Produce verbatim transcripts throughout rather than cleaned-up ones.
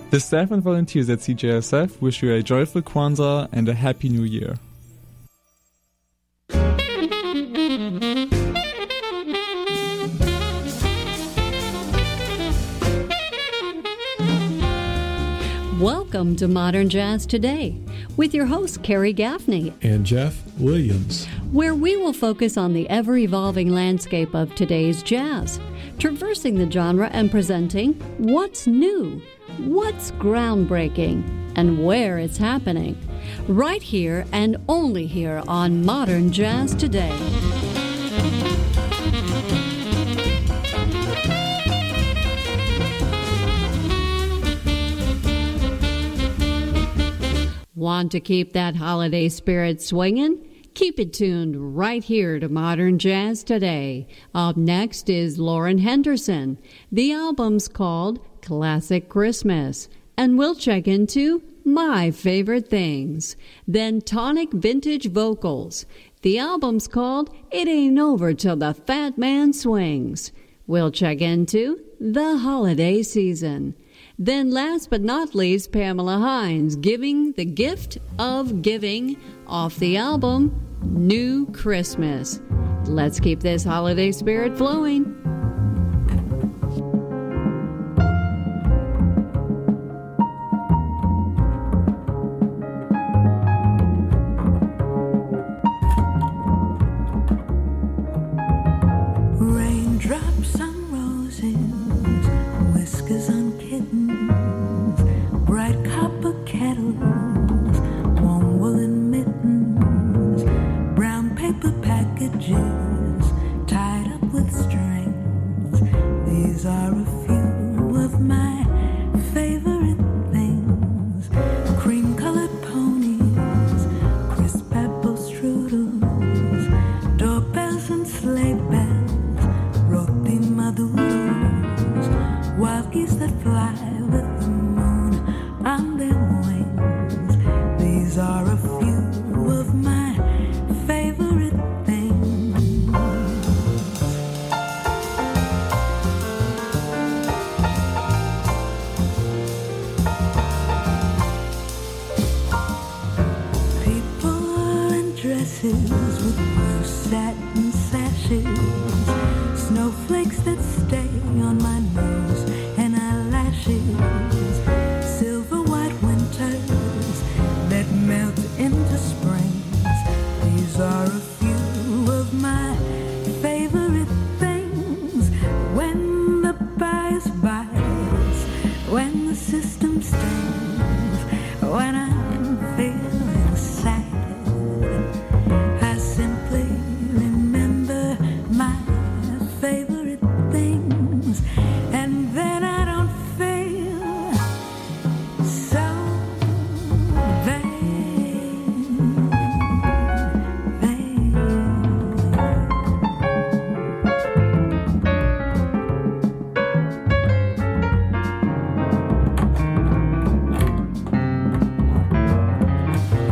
The staff and volunteers at C J S F wish you a joyful Kwanzaa and a happy new year. Welcome to Modern Jazz Today with your host, Carrie Gaffney and Jeff Williams, where we will focus on the ever-evolving landscape of today's jazz, traversing the genre and presenting what's new, what's groundbreaking, and where it's happening, right here and only here on Modern Jazz Today. Want to keep that holiday spirit swinging? Keep it tuned right here to Modern Jazz Today. Up next is Lauren Henderson. The album's called Classic Christmas, and we'll check into My Favorite Things. Then Tonic Vintage Vocals. The album's called It Ain't Over Till the Fat Man Swings. We'll check into The Holiday Season. Then last but not least, Pamela Hines, giving the gift of giving off the album New Christmas. Let's keep this holiday spirit flowing. Raindrops on roses, whiskers on kittens, bright copper kettles, warm woolen mittens, brown paper packages tied up with strings. These are a few of my favorite things: cream-colored ponies, crisp apple strudels, doorbells and sleigh bells, roti maduros, wild geese that fly with the moon on their wings. These are a few of my favorite things. People in dresses with blue satin sashes, snowflakes that stay on my nose and eyelashes, silver white winters that melt into springs. These are a few of my favorite things. When the bias bites, when the system stings, when I'm feeling sad, I simply remember my favorite things, and then I don't feel so bad, bad.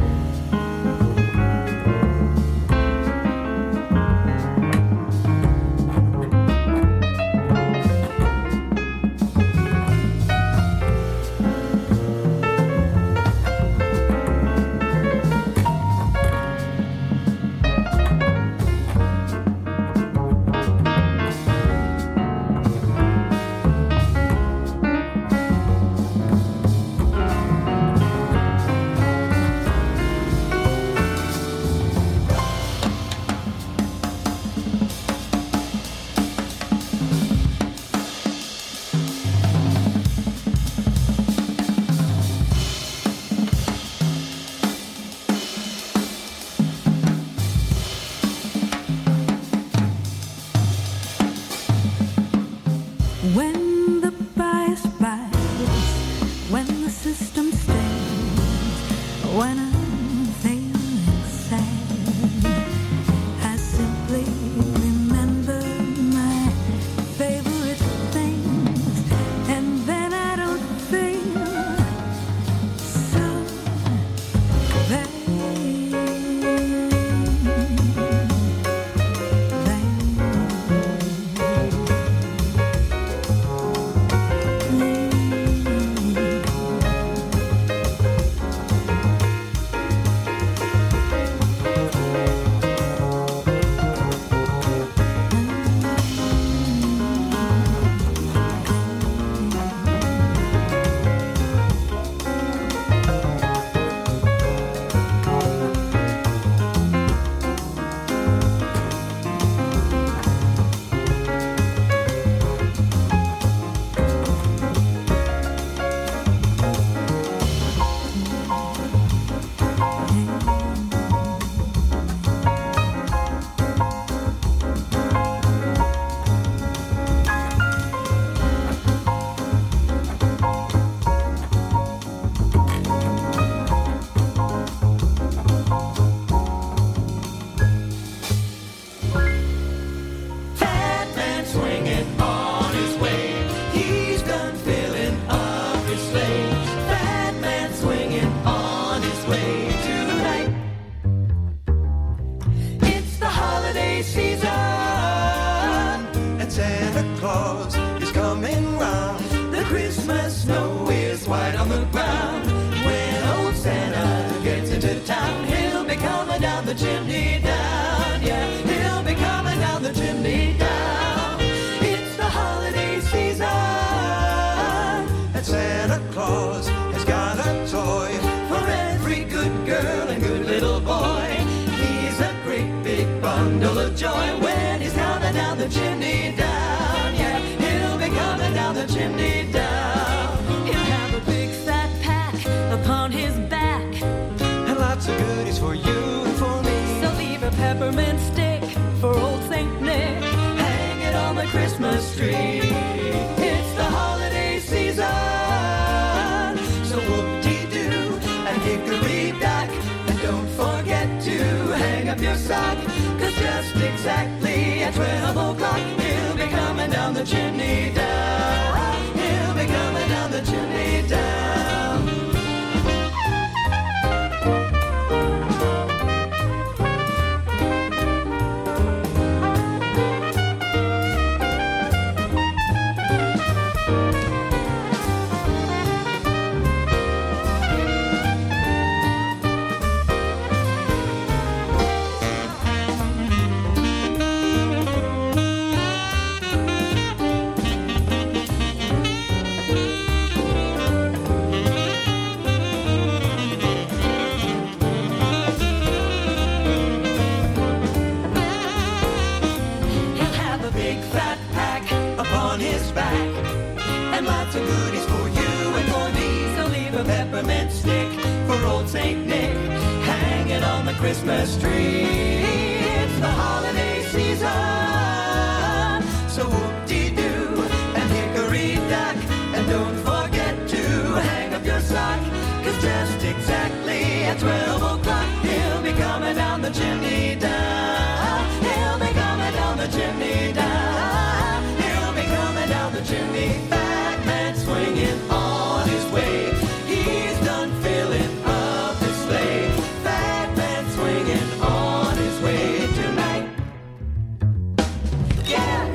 Claus has got a toy for every good girl and good little boy. He's a great big bundle of joy when he's coming down the chimney down. Yeah, he'll be coming down the chimney down. He'll have a big fat pack upon his back, And lots of goodies for you and for me. so leave a peppermint stick for old Saint Nick. Hang it on the Christmas tree. It's the holiday season. So whoop-dee-doo and hickory-dock. And don't forget to hang up your sock. Cause just exactly at twelve o'clock he'll be coming down the chimney down. He'll be coming down the chimney down. He'll have a big fat pack upon his back, and lots of goodies for you and for me. So leave a peppermint stick for old Saint Nick. Hang it on the Christmas tree. It's the holiday season. So whoop-dee-doo and hickory-dock. And don't forget to hang up your sock. Cause just exactly at twelve o'clock he'll be coming down the chimney down. He'll be coming down the chimney down. He'll be coming down the chimney. Fat man swinging on his way. He's done filling up his sleigh. Fat man swinging on his way tonight. Yeah!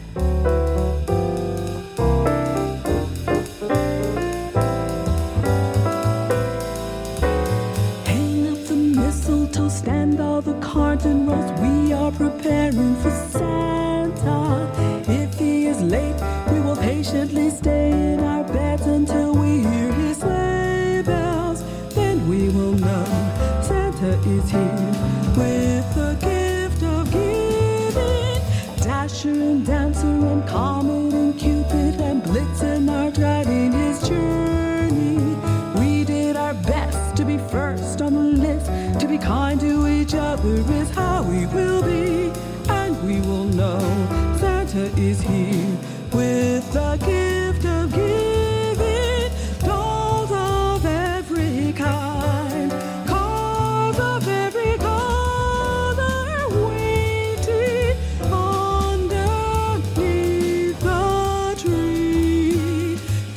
Hang up the mistletoe, stand all the cards and rolls. We are preparing for Santa. If he is late, we will patiently stay in our beds until we hear his sleigh bells. Then we will know Santa is here with the gift of giving. Dasher and Dancer and Comet and Cupid and Blitzen are driving his journey. We did our best to be first on the list. To be kind to each other is how we will be. And we will know Santa is here with the gift of giving. Dolls of every kind, cars of every color, waiting underneath the tree.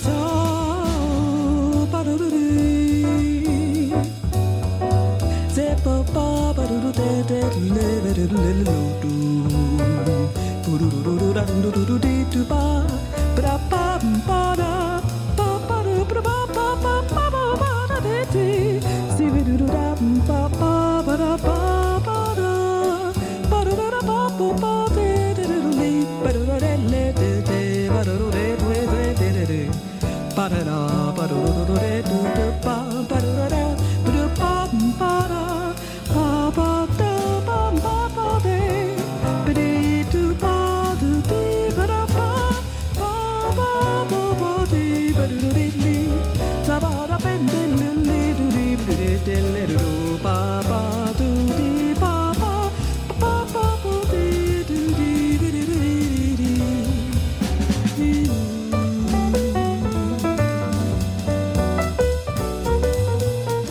Da-ba-da-da-dee. Zip-a-ba-ba-do-do-da-da-do-da-da-do-da-do-do. Do-do-do-do-da-do-do-do-dee-do-ba. Ba-da-ba-ba-da. Ba-ba-do-ba-da-ba-ba-ba-ba-da-dee-dee. See-we-do-do-da-ba-ba-ba-da-ba-ba-da. Ba-da-da-da-ba-ba-ba-dee-dee-dee-dee. Ba-da-da-da-da-da-da-dee. Ba-da-da-da-da-da-da-dee. Ba-da-da, ba-da-da-da-da-da-da-ba. Ba-da-da-da, ba-da-ba-ba-da. Ba-ba-da-ba-ba-ba-dee. Ba-dee-do-ba-do-dee. Ba-da-ba. Ba-ba-ba-ba-dee. Ba-do-do-dee-dee. Za-ba-da-ba-dee-dee-dee-dee-dee-dee-dee-dee. Ba-ba-do-dee. Ba-ba. Ba-ba-ba-dee-dee-dee-dee-dee-dee.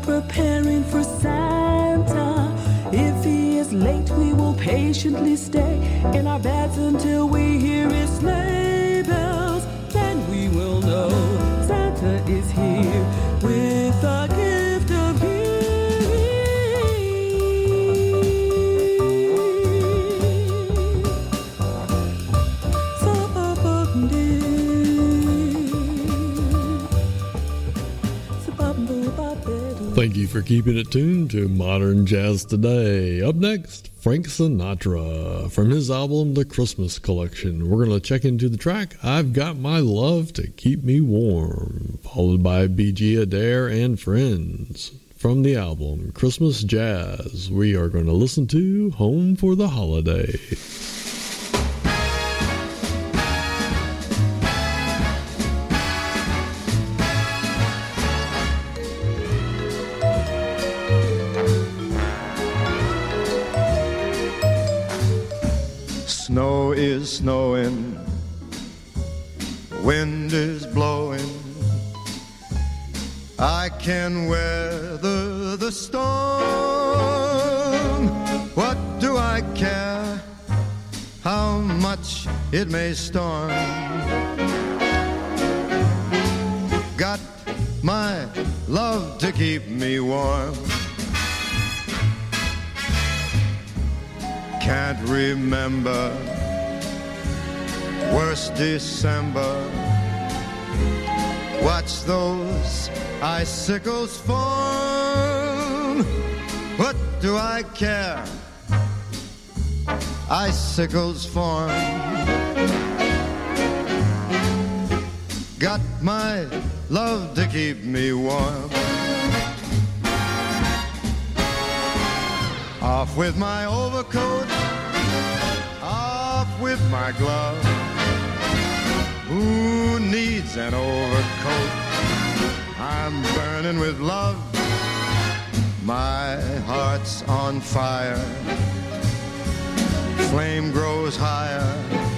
preparing for Santa. If he is late, we will patiently stay in our beds until we hear his sleigh bells. Then we will know Santa is here with a gift of peace. Thank you for keeping it tuned to Modern Jazz Today. Up next, Frank Sinatra from his album The Christmas Collection. We're going to check into the track I've Got My Love to Keep Me Warm, followed by B G Adair and Friends. From the album Christmas Jazz, we are going to listen to Home for the Holiday. Snow is snowing, wind is blowing, I can weather the storm. What do I care how much it may storm? Got my love to keep me warm. Can't remember worst December. Watch those icicles form. What do I care? Icicles form. Got my love to keep me warm. Off with my overcoat, off with my glove. Who needs an overcoat? I'm burning with love. My heart's on fire. Flame grows higher.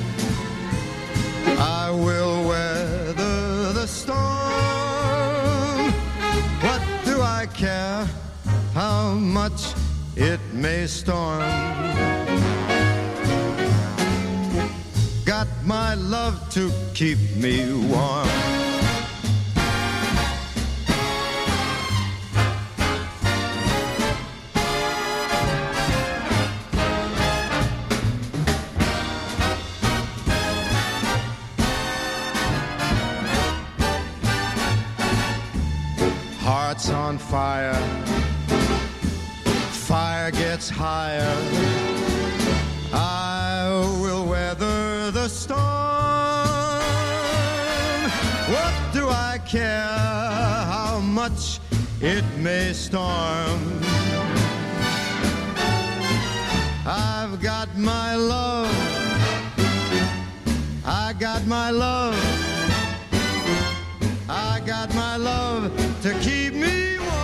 I will weather the storm. What do I care how much it may storm? Got my love to keep me warm. Hearts on fire, fire gets higher. I will weather the storm. What do I care how much it may storm? I've got my love. I got my love. I got my love to keep me warm.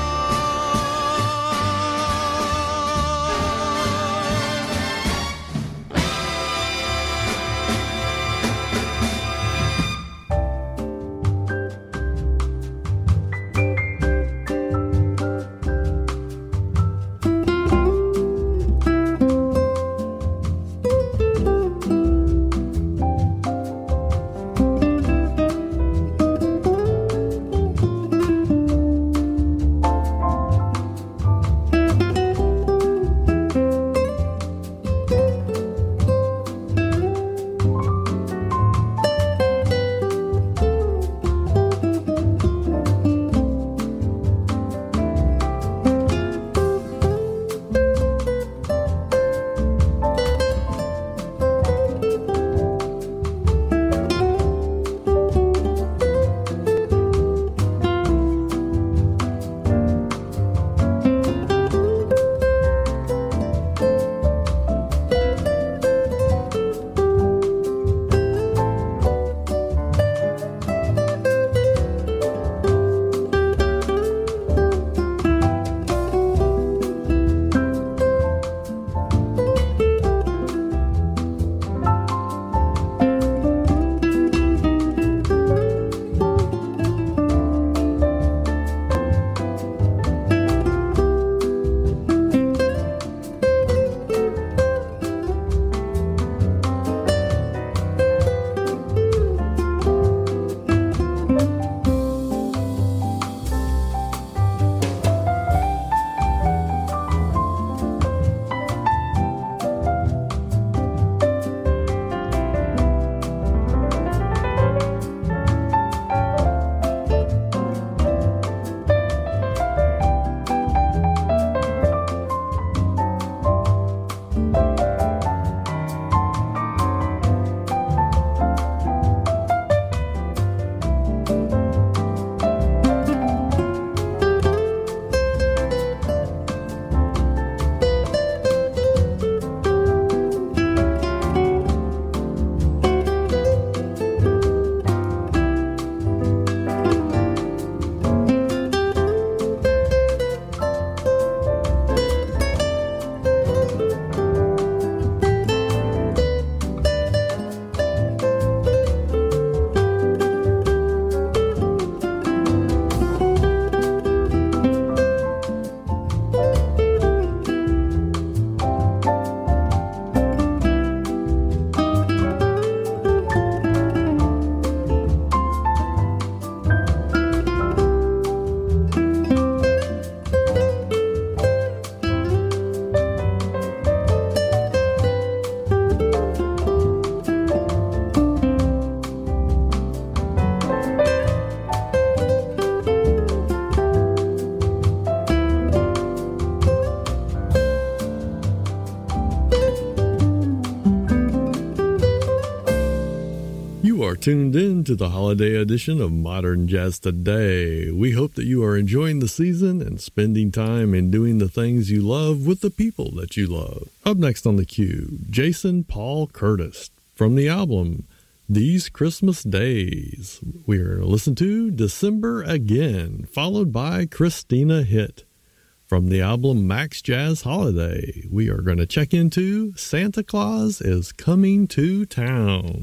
tuned in to the holiday edition of Modern Jazz Today. We hope that you are enjoying the season and spending time and doing the things you love with the people that you love. Up next on the queue, Jason Paul Curtis from the album These Christmas Days. We are going to listen to December Again, followed by Christina Hitt. From the album Max Jazz Holiday, we are going to check into Santa Claus is Coming to Town.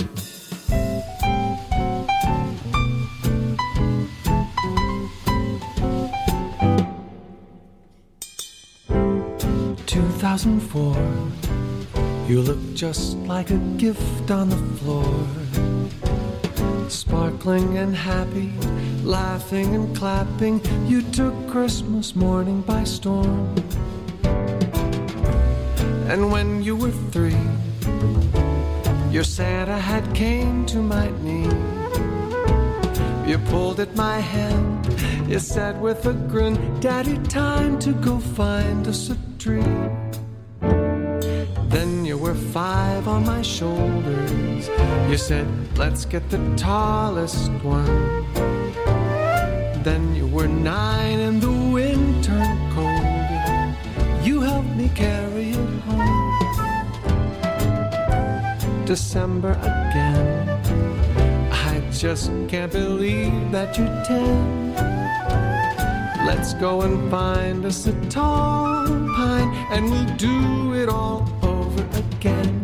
two thousand four, you look just like a gift on the floor. Sparkling and happy, laughing and clapping, you took Christmas morning by storm. And when you were three, your Santa hat came to my knee. You pulled at my hand, you said with a grin, Daddy, time to go find us a tree. Then you were five on my shoulders. You said, let's get the tallest one. Then you were nine and the wind turned colder. You helped me carry it home. December again, I just can't believe that you're ten. Let's go and find us a tall pine, and we'll do it all over again.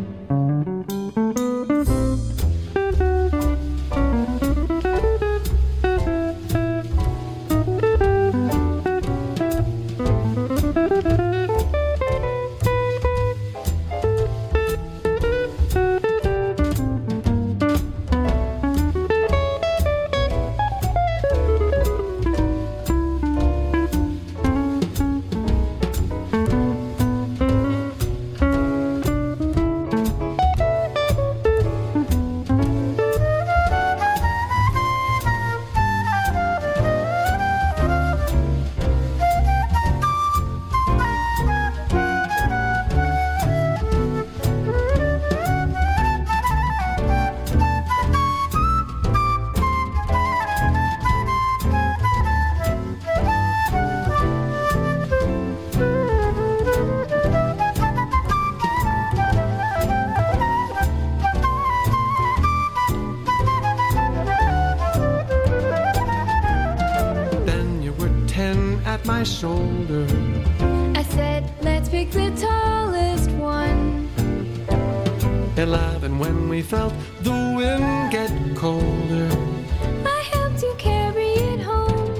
Shoulder. I said, let's pick the tallest one. Eleven when we felt the wind get colder. I helped you carry it home.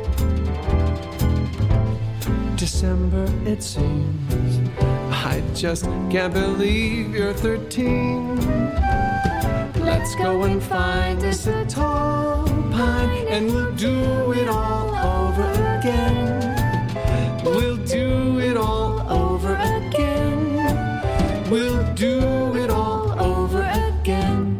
December it seems, I just can't believe you're thirteen. Let's go and find us a tall pine, and we'll do it all over again. We'll do it all over again. We'll do it all over again.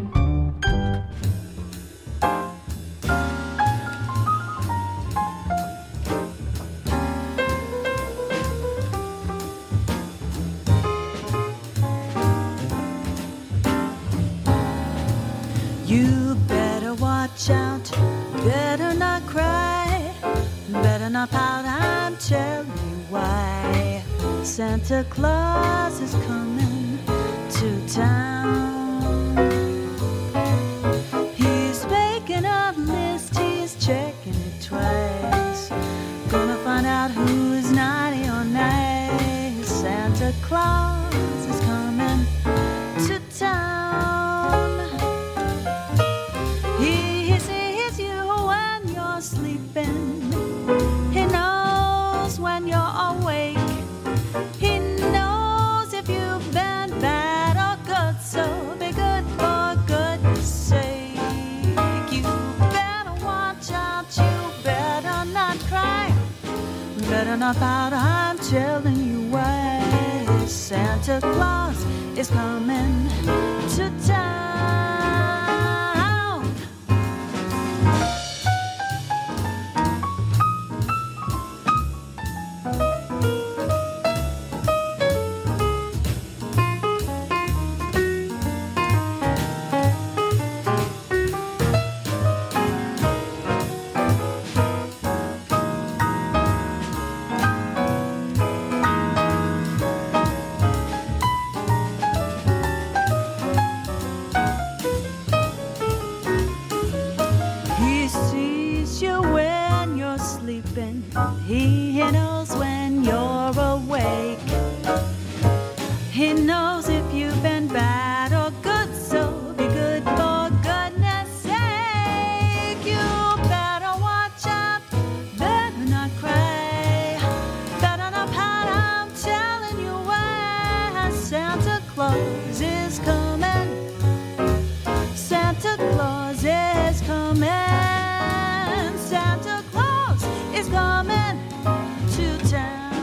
You better watch out, better not cry, better not pout, I'm telling you why. Santa Claus is coming to town. He's making a list, he's checking it twice. Gonna find out who's naughty or nice. Santa Claus is coming to town. He sees you when you're sleeping. He knows when you're awake. He knows if you've been bad or good, so be good for goodness sake. You better watch out, you better not cry, better not pout, I'm telling you why. Santa Claus is coming to town. He knows when you're awake. He knows if you've been bad or good, so be good for goodness sake. You better watch out, better not cry, better not pout. I'm telling you why. Santa Claus is coming. Santa Claus is coming. Santa Claus is coming to town.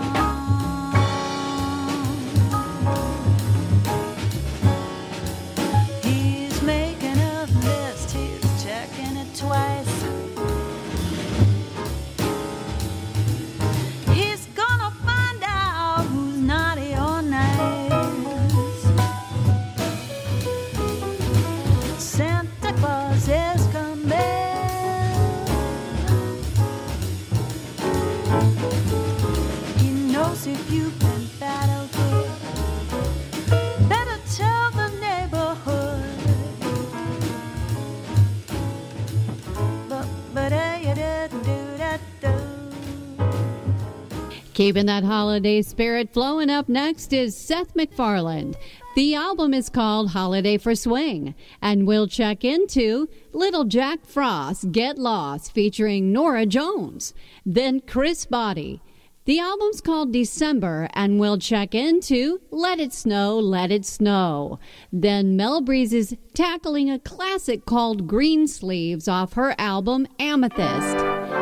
He's making a list, he's checking it twice. He's gonna find out who's naughty or nice. Santa Claus is coming. He knows if you've been bad or good. Better tell the neighborhood. But, but, uh, you didn't do that, do. Keeping that holiday spirit flowing, up next is Seth MacFarlane. The album is called Holiday for Swing, and we'll check into Little Jack Frost, Get Lost, featuring Norah Jones. Then Chris Botti. The album's called December, and we'll check into Let It Snow, Let It Snow. Then Mel Breeze's tackling a classic called Green Sleeves off her album Amethyst.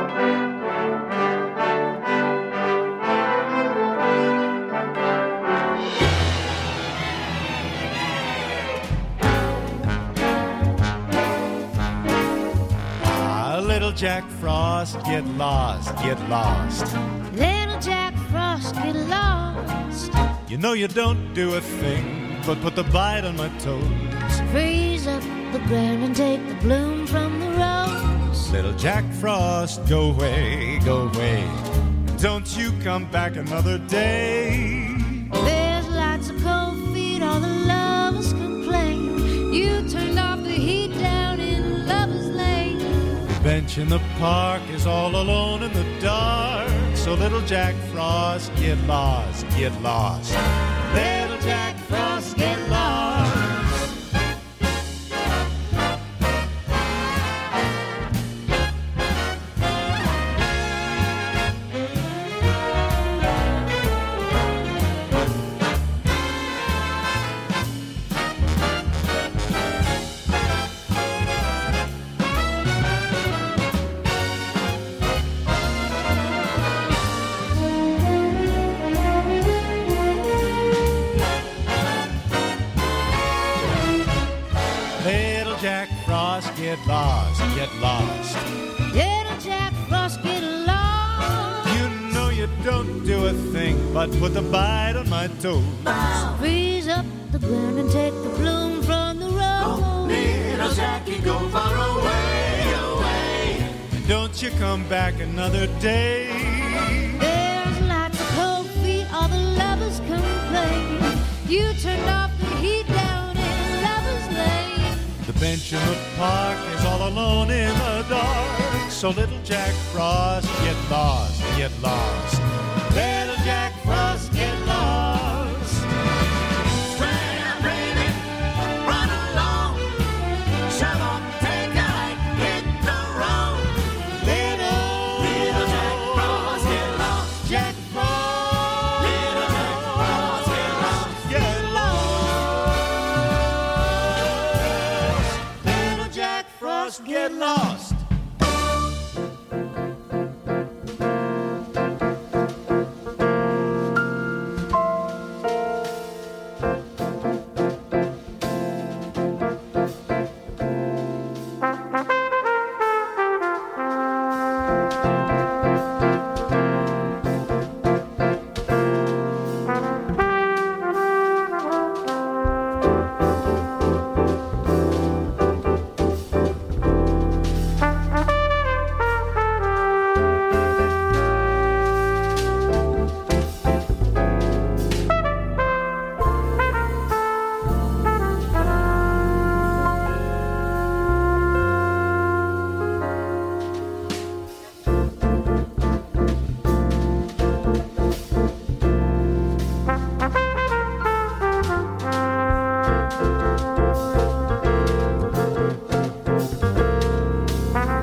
Ah, Little Jack Frost, get lost, get lost. Little Jack Frost, get lost. You know you don't do a thing but put the bite on my toes. Freeze up the ground and take the bloom from the rose. Little Jack Frost, go away, go away. Don't you come back another day. There's lots of cold feet, all the lovers complain. You turned off the heat down in Lover's Lane. The bench in the park is all alone in the dark. So Little Jack Frost, get lost, get lost. Little Jack Frost, get lost. Get lost, get lost. Little Jack Frost, get lost. You know you don't do a thing but put the bite on my toes. Freeze up the ground and take the bloom from the rose. Go, little Jackie, go far away, away. Don't you come back another day. There's lots of cold feet, all the lovers complain. You turned off the heat down in Lover's Lane. The bench in the park is all alone in the dark. So Little Jack Frost, get lost, get lost. There